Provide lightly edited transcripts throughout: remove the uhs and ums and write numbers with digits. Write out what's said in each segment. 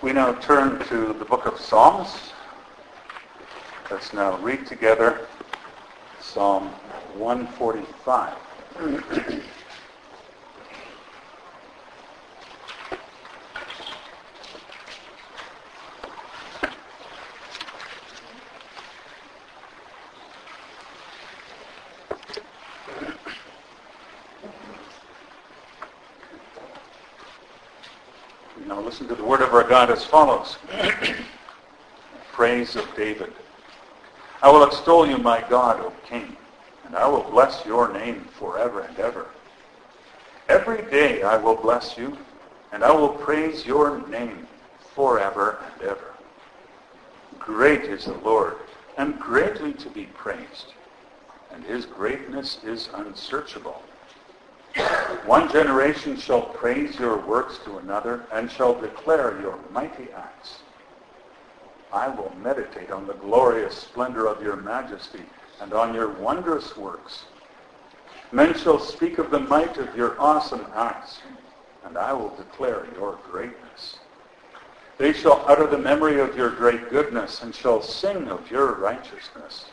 We now turn to the book of Psalms. Let's now read together Psalm 145. Now listen to the word of our God as follows. Praise of David. I will extol you, my God, O King, and I will bless your name forever and ever. Every day I will bless you, and I will praise your name forever and ever. Great is the Lord, and greatly to be praised, and his greatness is unsearchable. One generation shall praise your works to another, and shall declare your mighty acts. I will meditate on the glorious splendor of your majesty, and on your wondrous works. Men shall speak of the might of your awesome acts, and I will declare your greatness. They shall utter the memory of your great goodness, and shall sing of your righteousness.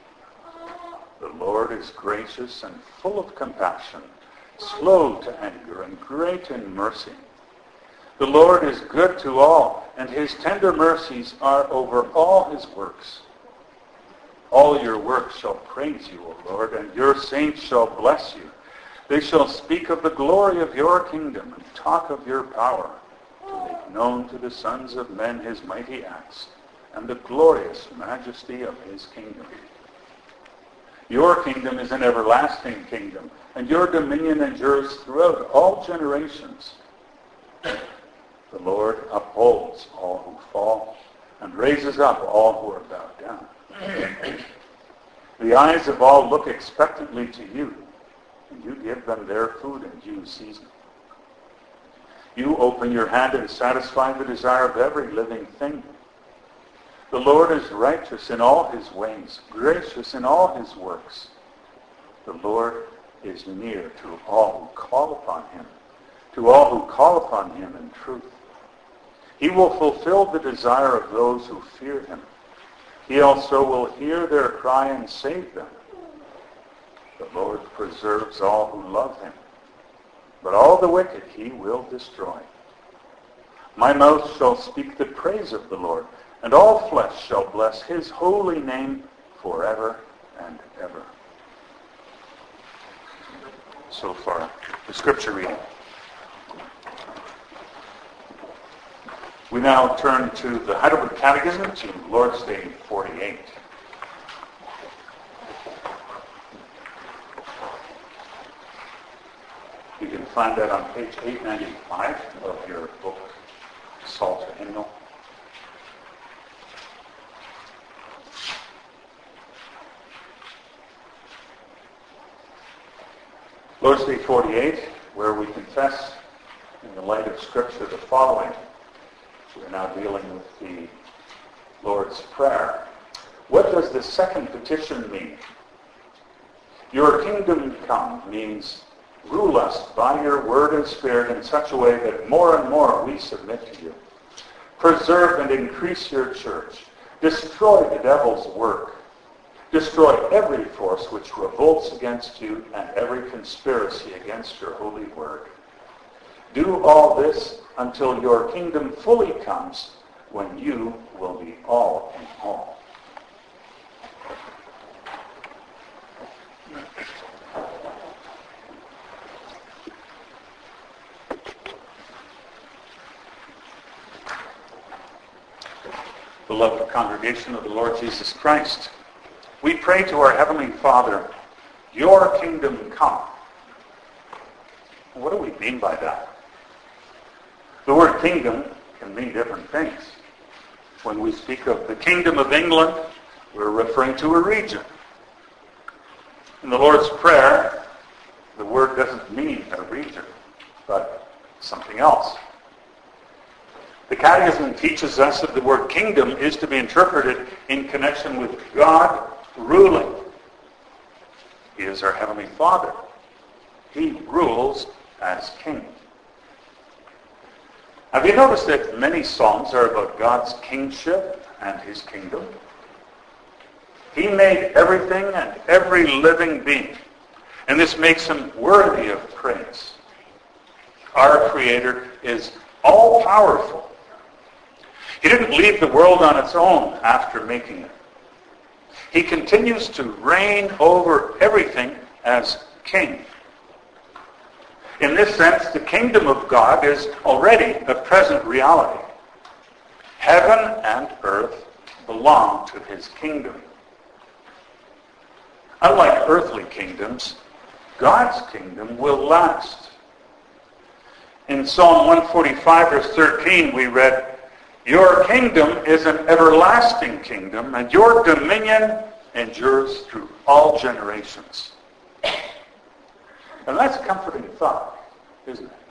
The Lord is gracious and full of compassion, slow to anger, and great in mercy. The Lord is good to all, and his tender mercies are over all his works. All your works shall praise you, O Lord, and your saints shall bless you. They shall speak of the glory of your kingdom and talk of your power, to make known to the sons of men his mighty acts and the glorious majesty of his kingdom. Your kingdom is an everlasting kingdom, and your dominion endures throughout all generations. The Lord upholds all who fall, and raises up all who are bowed down. The eyes of all look expectantly to you, and you give them their food in due season. You open your hand and satisfy the desire of every living thing. The Lord is righteous in all his ways, gracious in all his works. The Lord is near to all who call upon him, to all who call upon him in truth. He will fulfill the desire of those who fear him. He also will hear their cry and save them. The Lord preserves all who love him, but all the wicked he will destroy. My mouth shall speak the praise of the Lord, and all flesh shall bless his holy name forever and ever. So far, the scripture reading. We now turn to the Heidelberg Catechism, to Lord's Day 48. You can find that on page 895 of your book, Psalter Hymnal. Lord's Day 48, where we confess in the light of Scripture the following. We're now dealing with the Lord's Prayer. What does the second petition mean? Your kingdom come means rule us by your word and spirit in such a way that more and more we submit to you. Preserve and increase your church. Destroy the devil's work. Destroy every force which revolts against you and every conspiracy against your holy word. Do all this until your kingdom fully comes, when you will be all in all. Beloved congregation of the Lord Jesus Christ, we pray to our Heavenly Father, your kingdom come. What do we mean by that? The word kingdom can mean different things. When we speak of the Kingdom of England, we're referring to a region. In the Lord's Prayer, the word doesn't mean a region, but something else. The Catechism teaches us that the word kingdom is to be interpreted in connection with God ruling. He is our Heavenly Father. He rules as King. Have you noticed that many Psalms are about God's kingship and his kingdom? He made everything and every living being, and this makes him worthy of praise. Our Creator is all-powerful. He didn't leave the world on its own after making it. He continues to reign over everything as king. In this sense, the kingdom of God is already a present reality. Heaven and earth belong to his kingdom. Unlike earthly kingdoms, God's kingdom will last. In Psalm 145, verse 13, we read, "Your kingdom is an everlasting kingdom, and your dominion endures through all generations." And that's a comforting thought, isn't it?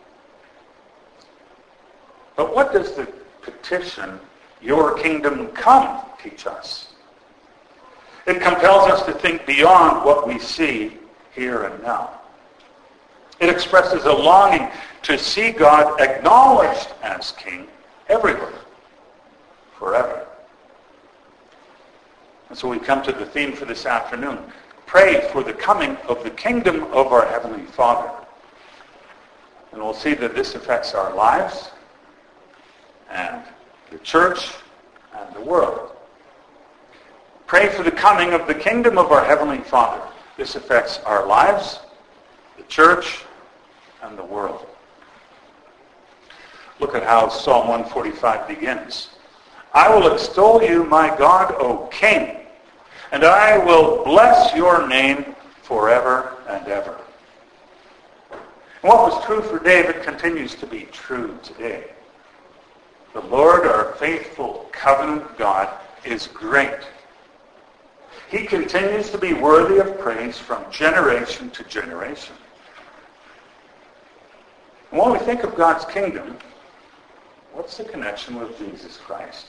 But what does the petition, "Your kingdom come," teach us? It compels us to think beyond what we see here and now. It expresses a longing to see God acknowledged as king everywhere, forever. And so we come to the theme for this afternoon. Pray for the coming of the kingdom of our Heavenly Father. And we'll see that this affects our lives and the church and the world. Pray for the coming of the kingdom of our Heavenly Father. This affects our lives, the church, and the world. Look at how Psalm 145 begins. "I will extol you, my God, O King, and I will bless your name forever and ever." And what was true for David continues to be true today. The Lord, our faithful covenant God, is great. He continues to be worthy of praise from generation to generation. And when we think of God's kingdom, what's the connection with Jesus Christ?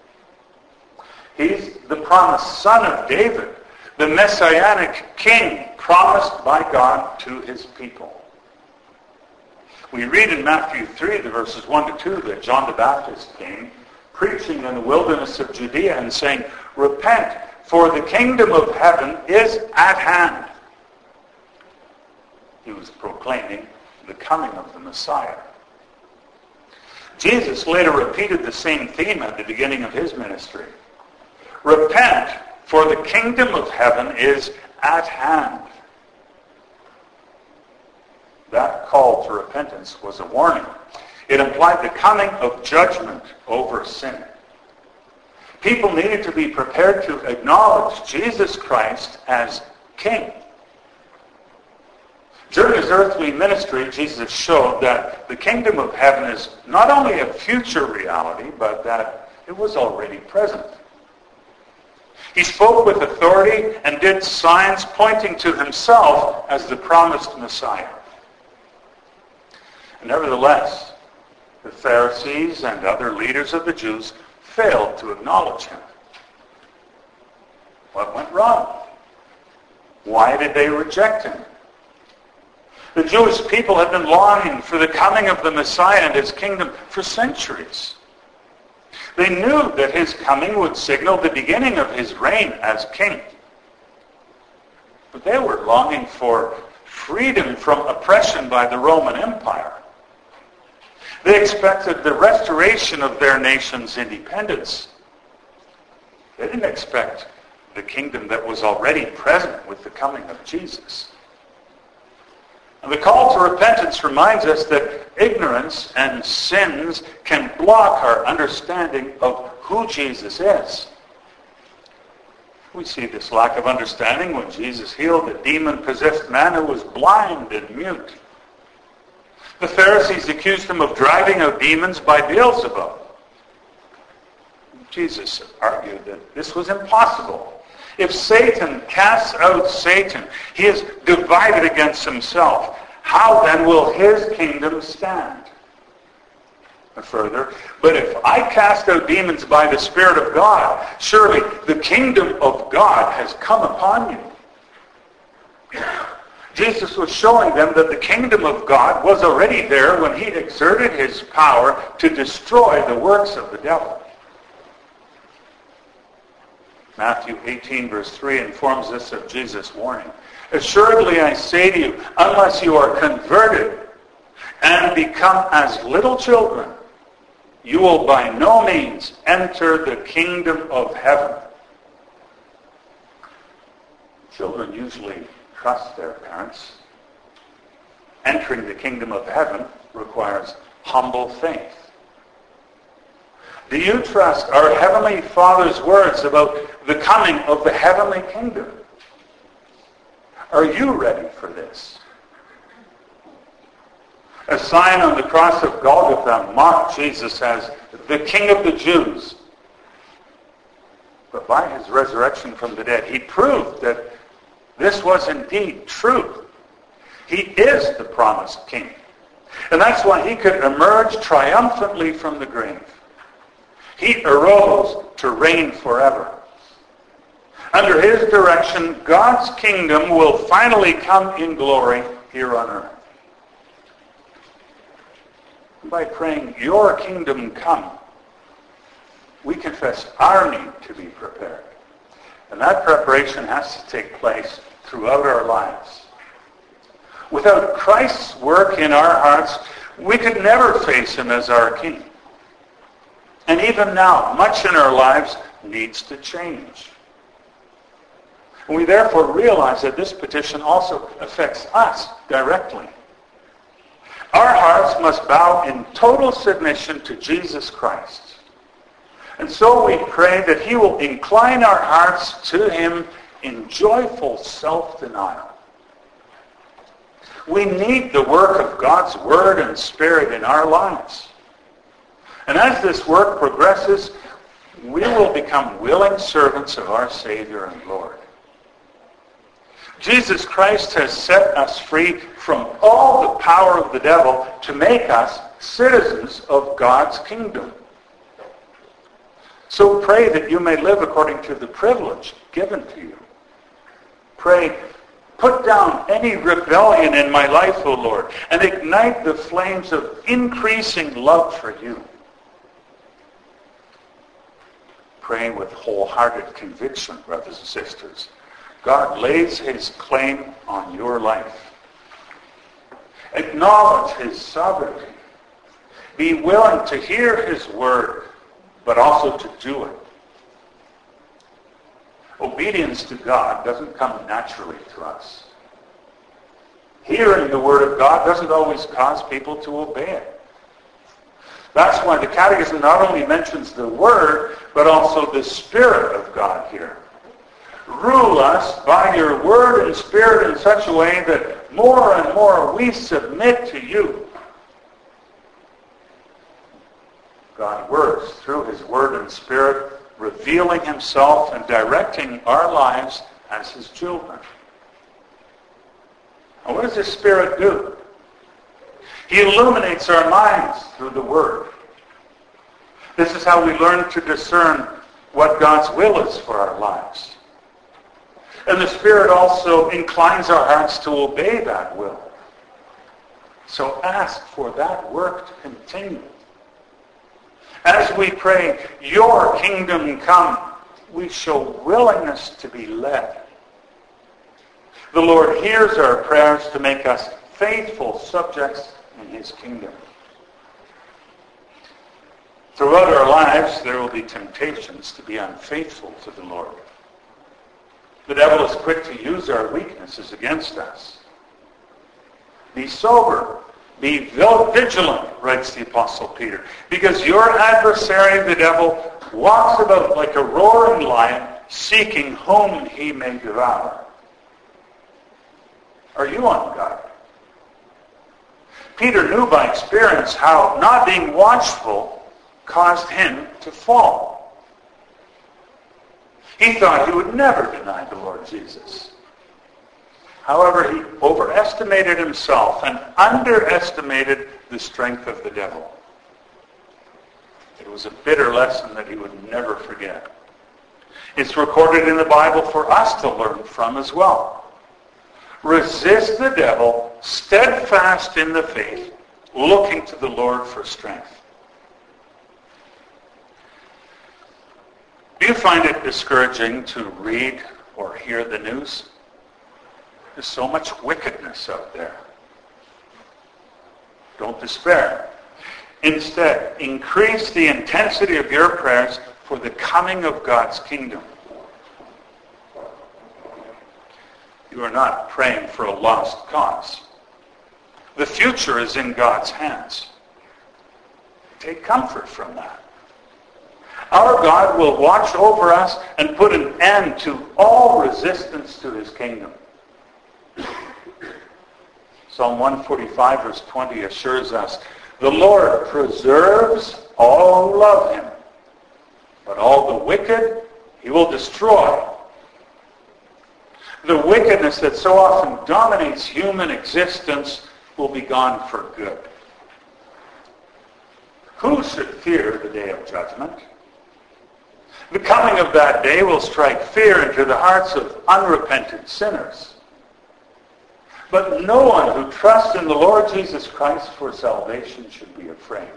He's the promised son of David, the messianic king promised by God to his people. We read in Matthew 3, the verses 1 to 2, that John the Baptist came, preaching in the wilderness of Judea and saying, "Repent, for the kingdom of heaven is at hand." He was proclaiming the coming of the Messiah. Jesus later repeated the same theme at the beginning of his ministry. "Repent, for the kingdom of heaven is at hand." That call to repentance was a warning. It implied the coming of judgment over sin. People needed to be prepared to acknowledge Jesus Christ as King. During his earthly ministry, Jesus showed that the kingdom of heaven is not only a future reality, but that it was already present. He spoke with authority and did signs pointing to himself as the promised Messiah. Nevertheless, the Pharisees and other leaders of the Jews failed to acknowledge him. What went wrong? Why did they reject him? The Jewish people had been longing for the coming of the Messiah and his kingdom for centuries. They knew that his coming would signal the beginning of his reign as king. But they were longing for freedom from oppression by the Roman Empire. They expected the restoration of their nation's independence. They didn't expect the kingdom that was already present with the coming of Jesus. And the call to repentance reminds us that ignorance and sins can block our understanding of who Jesus is. We see this lack of understanding when Jesus healed a demon-possessed man who was blind and mute. The Pharisees accused him of driving out demons by Beelzebub. Jesus argued that this was impossible. If Satan casts out Satan, he is divided against himself. How then will his kingdom stand? And further, but if I cast out demons by the Spirit of God, surely the kingdom of God has come upon you. Jesus was showing them that the kingdom of God was already there when he exerted his power to destroy the works of the devil. Matthew 18 verse 3 informs us of Jesus' warning. Assuredly I say to you, unless you are converted and become as little children, you will by no means enter the kingdom of heaven. Children usually trust their parents. Entering the kingdom of heaven requires humble faith. Do you trust our Heavenly Father's words about the coming of the heavenly kingdom? Are you ready for this? A sign on the cross of Golgotha mocked Jesus as the King of the Jews. But by his resurrection from the dead, he proved that this was indeed true. He is the promised king. And that's why he could emerge triumphantly from the grave. He arose to reign forever. Under his direction, God's kingdom will finally come in glory here on earth. By praying, your kingdom come, we confess our need to be prepared. And that preparation has to take place throughout our lives. Without Christ's work in our hearts, we could never face him as our king. And even now, much in our lives needs to change. And we therefore realize that this petition also affects us directly. Our hearts must bow in total submission to Jesus Christ. And so we pray that he will incline our hearts to him in joyful self-denial. We need the work of God's Word and Spirit in our lives. And as this work progresses, we will become willing servants of our Savior and Lord. Jesus Christ has set us free from all the power of the devil to make us citizens of God's kingdom. So pray that you may live according to the privilege given to you. Pray, put down any rebellion in my life, O Lord, and ignite the flames of increasing love for you. Pray with wholehearted conviction, brothers and sisters. God lays his claim on your life. Acknowledge his sovereignty. Be willing to hear his word, but also to do it. Obedience to God doesn't come naturally to us. Hearing the word of God doesn't always cause people to obey it. That's why the Catechism not only mentions the word, but also the Spirit of God here. Rule us by your word and Spirit in such a way that more and more we submit to you. God works through his word and Spirit, revealing himself and directing our lives as his children. And what does the Spirit do? He illuminates our minds through the Word. This is how we learn to discern what God's will is for our lives. And the Spirit also inclines our hearts to obey that will. So ask for that work to continue. As we pray, your kingdom come, we show willingness to be led. The Lord hears our prayers to make us faithful subjects in his kingdom. Throughout our lives, there will be temptations to be unfaithful to the Lord. The devil is quick to use our weaknesses against us. Be sober. Be vigilant, writes the Apostle Peter, because your adversary, the devil, walks about like a roaring lion, seeking whom he may devour. Are you on guard? Peter knew by experience how not being watchful caused him to fall. He thought he would never deny the Lord Jesus. However, he overestimated himself and underestimated the strength of the devil. It was a bitter lesson that he would never forget. It's recorded in the Bible for us to learn from as well. Resist the devil, steadfast in the faith, looking to the Lord for strength. Do you find it discouraging to read or hear the news? There's so much wickedness out there. Don't despair. Instead, increase the intensity of your prayers for the coming of God's kingdom. You are not praying for a lost cause. The future is in God's hands. Take comfort from that. Our God will watch over us and put an end to all resistance to his kingdom. Psalm 145 verse 20 assures us, the Lord preserves all who love him, but all the wicked he will destroy. The wickedness that so often dominates human existence will be gone for good. Who should fear the day of judgment? The coming of that day will strike fear into the hearts of unrepentant sinners. But no one who trusts in the Lord Jesus Christ for salvation should be afraid.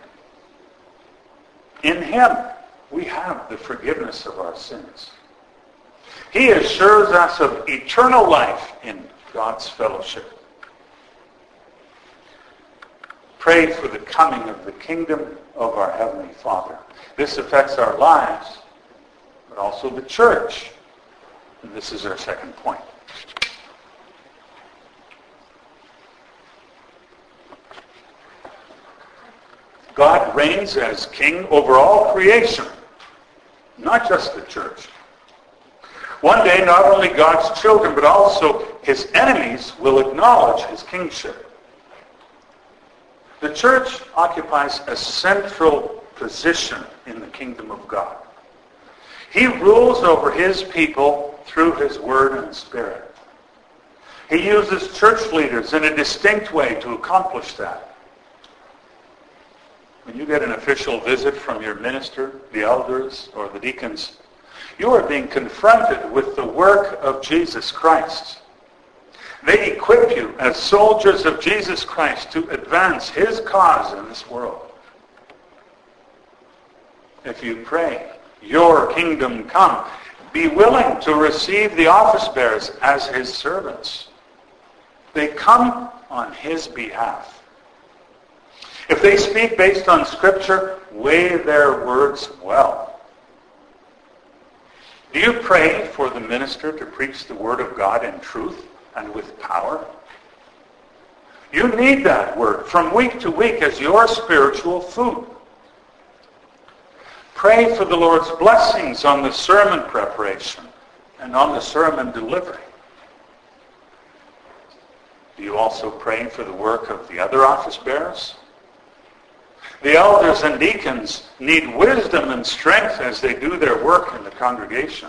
In him, we have the forgiveness of our sins. He assures us of eternal life in God's fellowship. Pray for the coming of the kingdom of our Heavenly Father. This affects our lives, but also the church. And this is our second point. God reigns as king over all creation, not just the church. One day, not only God's children, but also his enemies will acknowledge his kingship. The church occupies a central position in the kingdom of God. He rules over his people through his word and spirit. He uses church leaders in a distinct way to accomplish that. When you get an official visit from your minister, the elders, or the deacons, you are being confronted with the work of Jesus Christ. They equip you as soldiers of Jesus Christ to advance his cause in this world. If you pray, your kingdom come, be willing to receive the office bearers as his servants. They come on his behalf. If they speak based on Scripture, weigh their words well. Do you pray for the minister to preach the Word of God in truth and with power? You need that Word from week to week as your spiritual food. Pray for the Lord's blessings on the sermon preparation and on the sermon delivery. Do you also pray for the work of the other office bearers? The elders and deacons need wisdom and strength as they do their work in the congregation.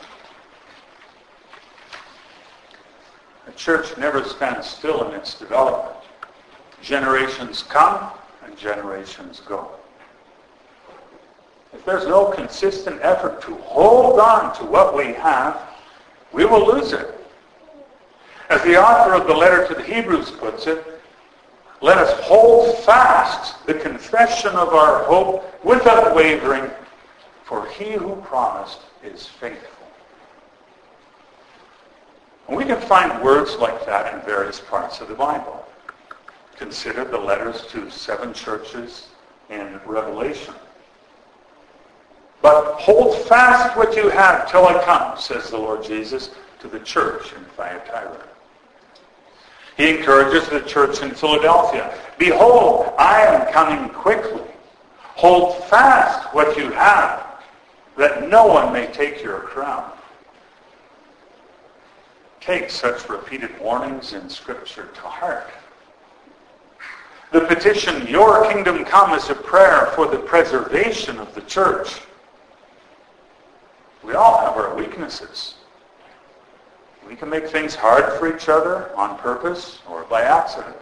The church never stands still in its development. Generations come and generations go. If there's no consistent effort to hold on to what we have, we will lose it. As the author of the letter to the Hebrews puts it, let us hold fast the confession of our hope without wavering, for he who promised is faithful. And we can find words like that in various parts of the Bible. Consider the letters to 7 churches in Revelation. But hold fast what you have till I come, says the Lord Jesus to the church in Thyatira. He encourages the church in Philadelphia. Behold, I am coming quickly. Hold fast what you have, that no one may take your crown. Take such repeated warnings in Scripture to heart. The petition, your kingdom come, is a prayer for the preservation of the church. We all have our weaknesses. We can make things hard for each other on purpose or by accident.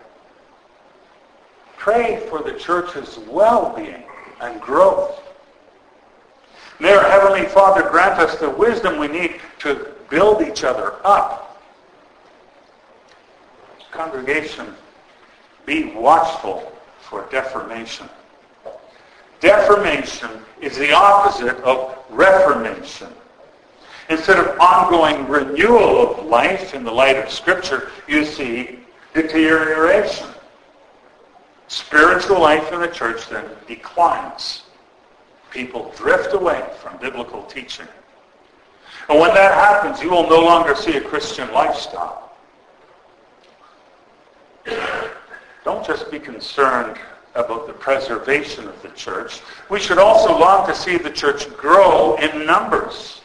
Pray for the church's well-being and growth. May our Heavenly Father grant us the wisdom we need to build each other up. congregation, be watchful for deformation. Deformation is the opposite of reformation. Instead of ongoing renewal of life in the light of Scripture, you see deterioration. Spiritual life in the church then declines. People drift away from biblical teaching. And when that happens, you will no longer see a Christian lifestyle. Don't just be concerned about the preservation of the church. We should also long to see the church grow in numbers.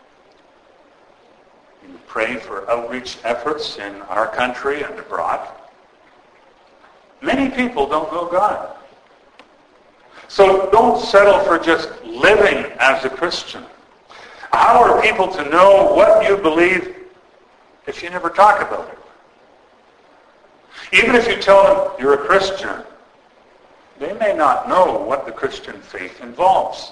You pray for outreach efforts in our country and abroad. Many people don't know God. So don't settle for just living as a Christian. How are people to know what you believe if you never talk about it? Even if you tell them you're a Christian, they may not know what the Christian faith involves.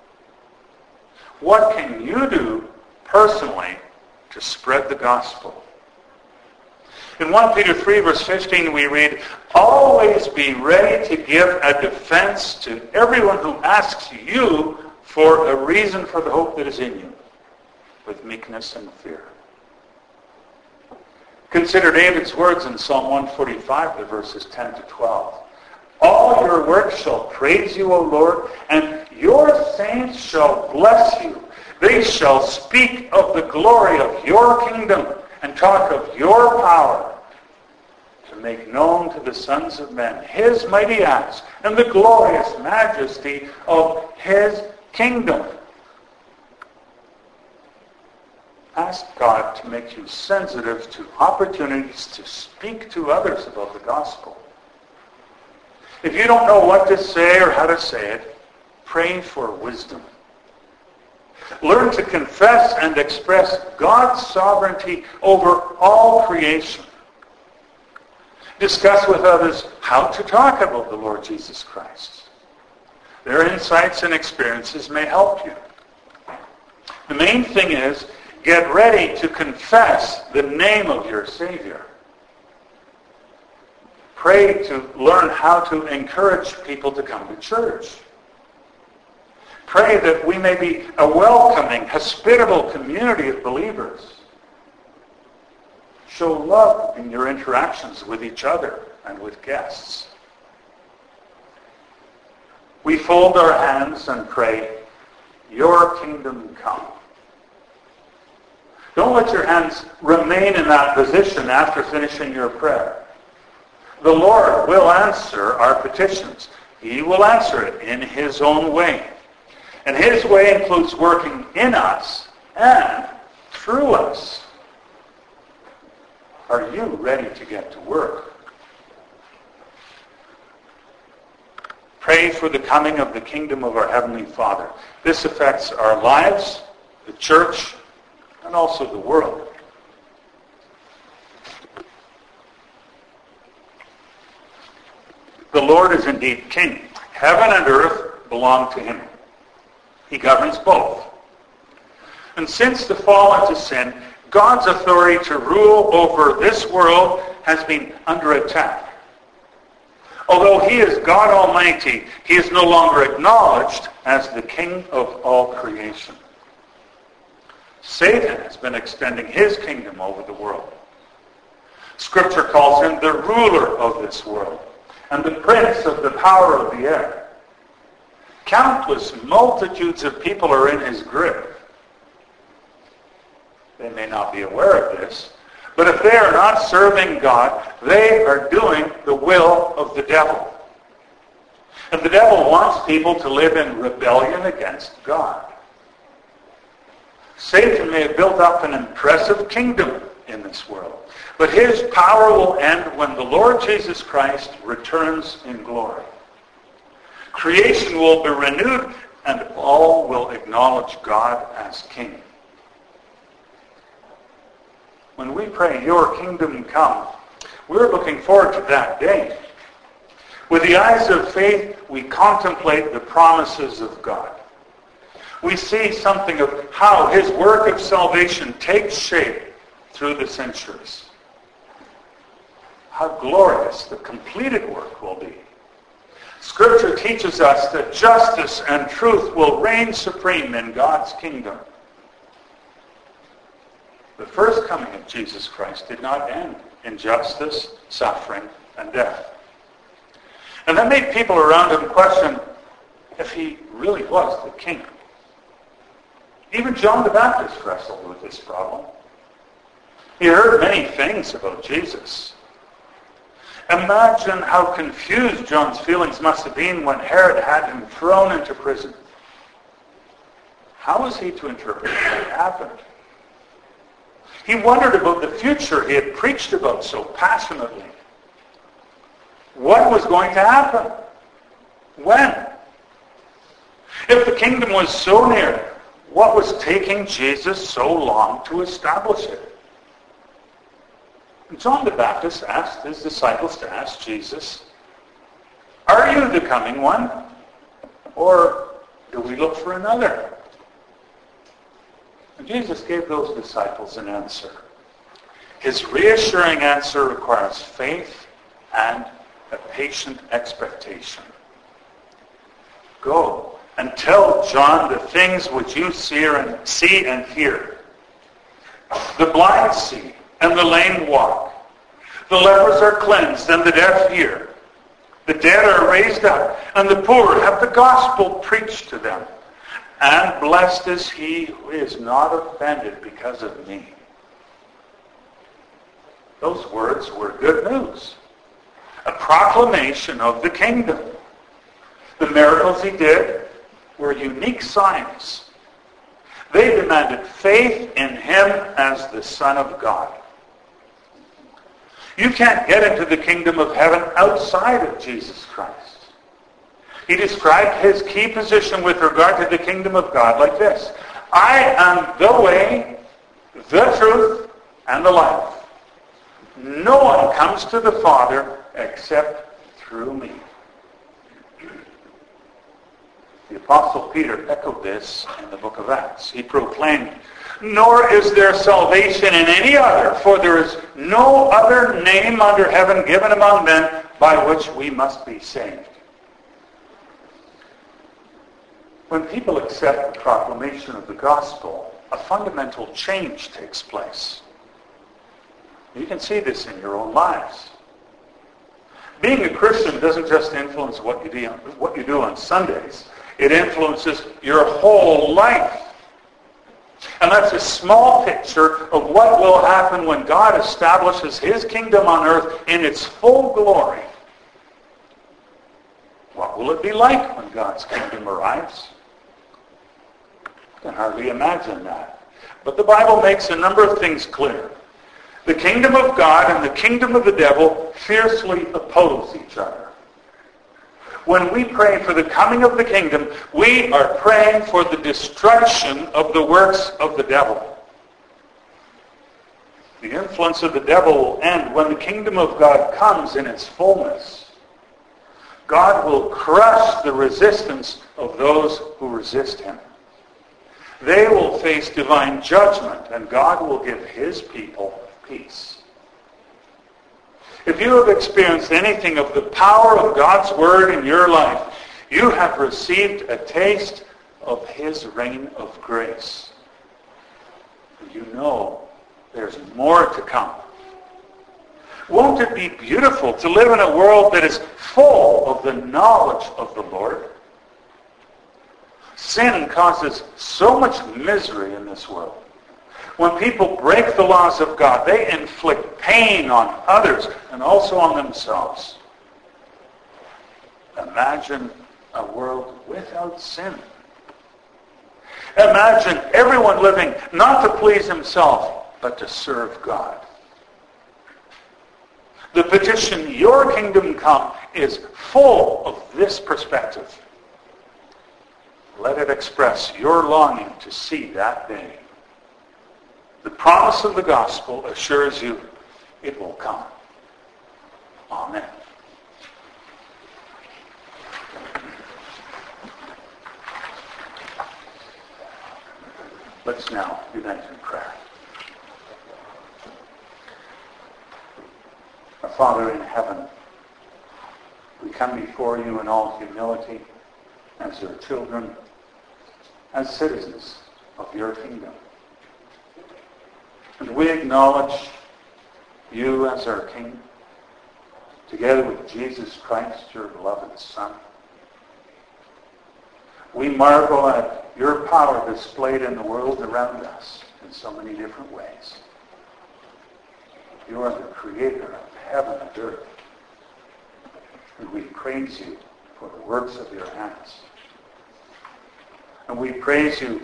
What can you do personally to spread the gospel? In 1 Peter 3, verse 15, we read, "Always be ready to give a defense to everyone who asks you for a reason for the hope that is in you, with meekness and fear." Consider David's words in Psalm 145, the verses 10 to 12. "All your works shall praise you, O Lord, and your saints shall bless you. They shall speak of the glory of your kingdom and talk of your power, to make known to the sons of men his mighty acts and the glorious majesty of his kingdom." Ask God to make you sensitive to opportunities to speak to others about the gospel. If you don't know what to say or how to say it, pray for wisdom. Learn to confess and express God's sovereignty over all creation. Discuss with others how to talk about the Lord Jesus Christ. Their insights and experiences may help you. The main thing is, get ready to confess the name of your Savior. Pray to learn how to encourage people to come to church. Pray that we may be a welcoming, hospitable community of believers. Show love in your interactions with each other and with guests. We fold our hands and pray, "Your kingdom come." Don't let your hands remain in that position after finishing your prayer. The Lord will answer our petitions. He will answer it in his own way. And his way includes working in us and through us. Are you ready to get to work? Pray for the coming of the kingdom of our Heavenly Father. This affects our lives, the church, and also the world. The Lord is indeed King. Heaven and earth belong to him. He governs both. And since the fall into sin, God's authority to rule over this world has been under attack. Although he is God Almighty, he is no longer acknowledged as the King of all creation. Satan has been extending his kingdom over the world. Scripture calls him the ruler of this world and the prince of the power of the air. Countless multitudes of people are in his grip. They may not be aware of this, but if they are not serving God, they are doing the will of the devil. And the devil wants people to live in rebellion against God. Satan may have built up an impressive kingdom in this world, but his power will end when the Lord Jesus Christ returns in glory. Creation will be renewed, and all will acknowledge God as King. When we pray, "Your kingdom come," we're looking forward to that day. With the eyes of faith, we contemplate the promises of God. We see something of how his work of salvation takes shape through the centuries. how glorious the completed work will be. Scripture teaches us that justice and truth will reign supreme in God's kingdom. The first coming of Jesus Christ did not end in injustice, suffering, and death. And that made people around him question if he really was the king. Even John the Baptist wrestled with this problem. He heard many things about Jesus. Imagine how confused John's feelings must have been when Herod had him thrown into prison. How was he to interpret what happened? He wondered about the future he had preached about so passionately. What was going to happen? When? If the kingdom was so near, what was taking Jesus so long to establish it? John the Baptist asked his disciples to ask Jesus, "Are you the coming one? Or do we look for another?" And Jesus gave those disciples an answer. His reassuring answer requires faith and a patient expectation. Go and tell John the things which you see and hear. The blind see, and the lame walk. The lepers are cleansed, and the deaf hear. The dead are raised up, and the poor have the gospel preached to them. And blessed is he who is not offended because of me. Those words were good news. A proclamation of the kingdom. The miracles he did were unique signs. They demanded faith in him as the Son of God. You can't get into the kingdom of heaven outside of Jesus Christ. He described his key position with regard to the kingdom of God like this: I am the way, the truth, and the life. No one comes to the Father except through me. The Apostle Peter echoed this in the book of Acts. He proclaimed, "Nor is there salvation in any other, for there is no other name under heaven given among men by which we must be saved." When people accept the proclamation of the gospel, a fundamental change takes place. You can see this in your own lives. Being a Christian doesn't just influence what you do on Sundays. It influences your whole life. And that's a small picture of what will happen when God establishes his kingdom on earth in its full glory. What will it be like when God's kingdom arrives? I can hardly imagine that. But the Bible makes a number of things clear. The kingdom of God and the kingdom of the devil fiercely oppose each other. When we pray for the coming of the kingdom, we are praying for the destruction of the works of the devil. The influence of the devil will end when the kingdom of God comes in its fullness. God will crush the resistance of those who resist him. They will face divine judgment, and God will give his people peace. If you have experienced anything of the power of God's word in your life, you have received a taste of his reign of grace. You know there's more to come. Won't it be beautiful to live in a world that is full of the knowledge of the Lord? Sin causes so much misery in this world. When people break the laws of God, they inflict pain on others and also on themselves. Imagine a world without sin. Imagine everyone living not to please himself, but to serve God. The petition, "Your kingdom come," is full of this perspective. Let it express your longing to see that day. The promise of the gospel assures you it will come. Amen. Let's now unite in prayer. Our Father in heaven, we come before you in all humility as your children, as citizens of your kingdom. And we acknowledge you as our King, together with Jesus Christ, your beloved Son. We marvel at your power displayed in the world around us in so many different ways. You are the creator of heaven and earth. And we praise you for the works of your hands. And we praise you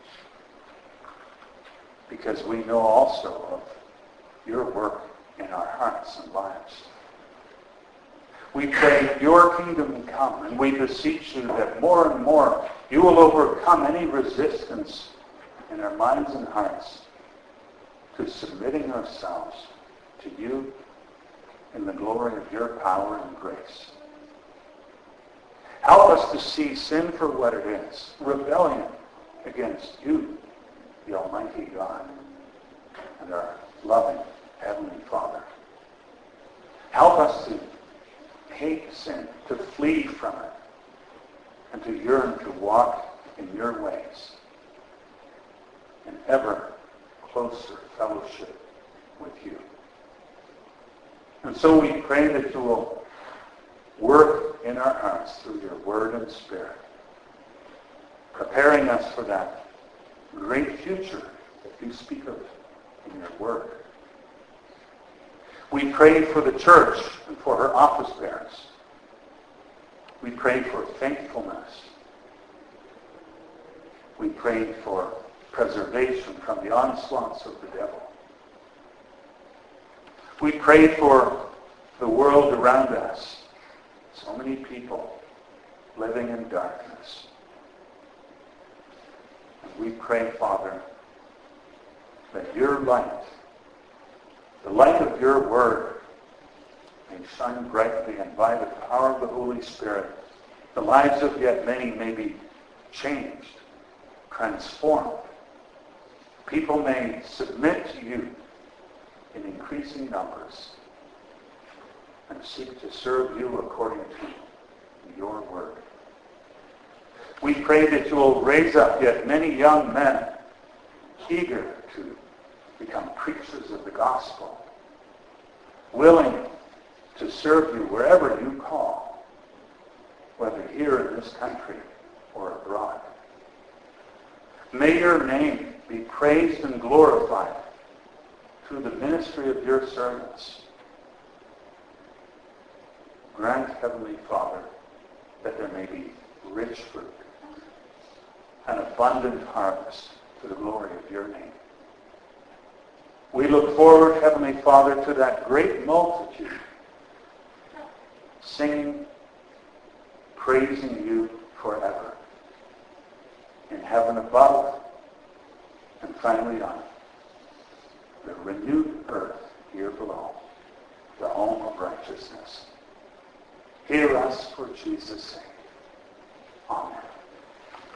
because we know also of your work in our hearts and lives. We pray your kingdom come, and we beseech you that more and more you will overcome any resistance in our minds and hearts to submitting ourselves to you in the glory of your power and grace. Help us to see sin for what it is, rebellion against you, the Almighty God, and our loving Heavenly Father. Help us to hate sin, to flee from it, and to yearn to walk in your ways in ever closer fellowship with you. And so we pray that you will work in our hearts through your word and spirit, preparing us for that great future that you speak of in your word. We pray for the church and for her office bearers. We pray for faithfulness. We pray for preservation from the onslaughts of the devil. We pray for the world around us. So many people living in darkness. And we pray, Father, that your light, the light of your word, may shine brightly, and by the power of the Holy Spirit, the lives of yet many may be changed, transformed. People may submit to you in increasing numbers and seek to serve you according to your word. We pray that you will raise up yet many young men eager to become preachers of the gospel, willing to serve you wherever you call, whether here in this country or abroad. May your name be praised and glorified through the ministry of your servants. Grant, Heavenly Father, that there may be rich fruit, an abundant harvest to the glory of your name. We look forward, Heavenly Father, to that great multitude singing, praising you forever, in heaven above, and finally on the renewed earth here below, the home of righteousness. Hear us for Jesus' sake.